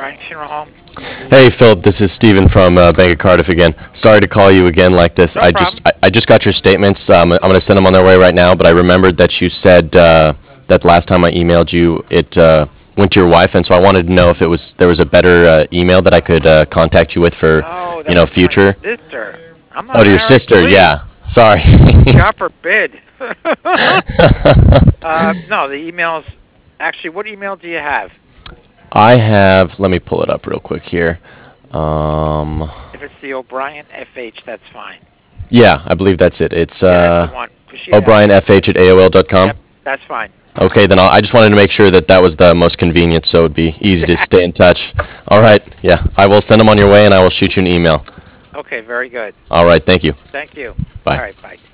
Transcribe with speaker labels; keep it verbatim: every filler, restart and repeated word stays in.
Speaker 1: O'Brien Funeral Home.
Speaker 2: Hey, Phil, this is Steven from uh, Bank of Cardiff again. Sorry to call you again like this.
Speaker 1: No
Speaker 2: I
Speaker 1: problem.
Speaker 2: just I, I just got your statements. Um, I'm going to send them on their way right now, but I remembered that you said uh, that last time I emailed you, it uh, went to your wife, and so I wanted to know if it was there was a better uh, email that I could uh, contact you with for,
Speaker 1: No, that
Speaker 2: you know,
Speaker 1: was
Speaker 2: future.
Speaker 1: my sister. I'm not
Speaker 2: Oh, to your
Speaker 1: married,
Speaker 2: sister,
Speaker 1: please.
Speaker 2: yeah. Sorry.
Speaker 1: God forbid. uh, no, the emails. Actually, what email do you have?
Speaker 2: I have, let me pull it up real quick here. Um,
Speaker 1: If it's the O'Brien F H, that's fine.
Speaker 2: yeah, I believe that's it. It's
Speaker 1: Yeah, that's
Speaker 2: uh,
Speaker 1: the one. 'Cause she has-
Speaker 2: O'Brien F H at A O L dot com.
Speaker 1: Yep, that's fine.
Speaker 2: Okay, then I'll, I just wanted to make sure that that was the most convenient, so it'd be easy to stay in touch. All right, yeah, I will send them on your way, and I will shoot you an email.
Speaker 1: Okay, very good.
Speaker 2: All right, thank you.
Speaker 1: Thank you.
Speaker 2: Bye.
Speaker 1: All right, bye.